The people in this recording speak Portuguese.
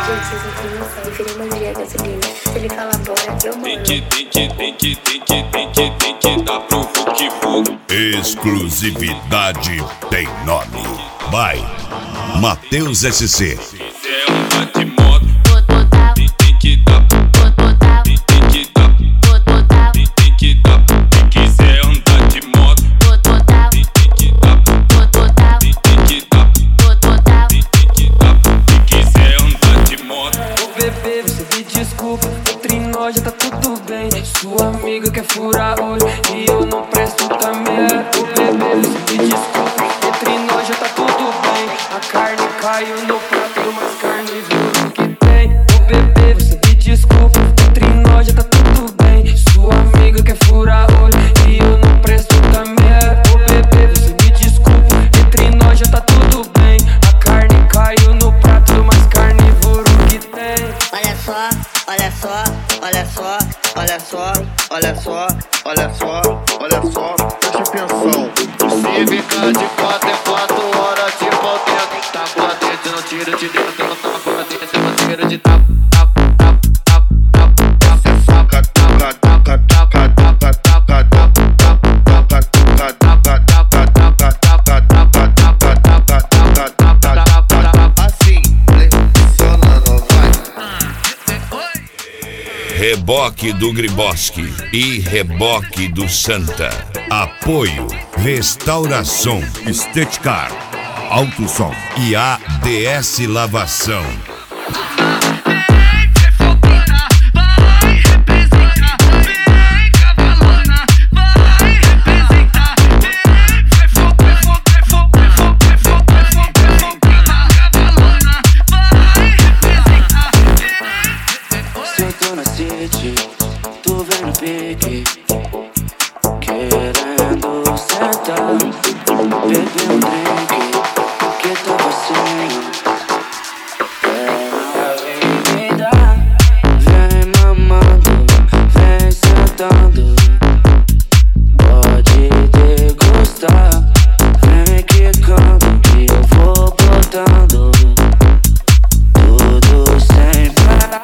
Gente, vocês não têm noção. Ele vira magia a gasolina. Se ele fala bora, eu moro. Tem que dar pro Hulk. Exclusividade tem nome. By Matheus SC. É um bate moto. Tem que dar. Tem que dar. Tem que dar. Se quiser andar de moto. Tem que dar. Tem que dar. Tem que dar. Se quiser andar de moto. Ô bebê, você me desculpa, entre nós já tá tudo bem. Sua amiga quer furar olho e eu não presto também. Ô bebê, você me desculpa, entre nós já tá tudo bem. A carne caiu no prato, mais carnívoro que tem. Ô bebê, você me desculpa, entre nós já tá tudo bem. Sua amiga quer furar olho e eu não presto também. Ô bebê, você me desculpa, entre nós já tá tudo bem. A carne caiu no prato, mais carnívoro que tem. Olha só, olha só, olha só, olha só, olha só, olha só, olha só, preste atenção. Se ficar de 4 em 4 horas de pau dentro, tapa dentro, não tira de dentro, não tapa dentro, não tira de tapa. Reboque do Griboski e Reboque do Santa. Apoio Restauração Esteticar, Autosom e ADS Lavação. Tu vem no pique, querendo sentar, beber um drink.